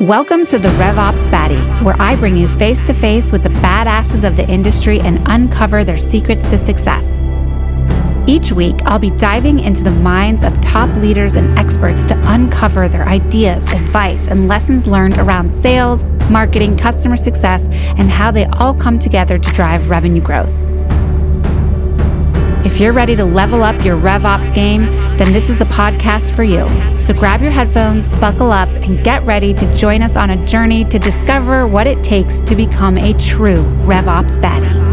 Welcome to the RevOps Baddie, where I bring you face to face with the badasses of the industry and uncover their secrets to success. Each week, I'll be diving into the minds of top leaders and experts to uncover their ideas, advice, and lessons learned around sales, marketing, customer success, and how they all come together to drive revenue growth. If you're ready to level up your RevOps game, then this is the podcast for you. So grab your headphones, buckle up, and get ready to join us on a journey to discover what it takes to become a true RevOps baddie.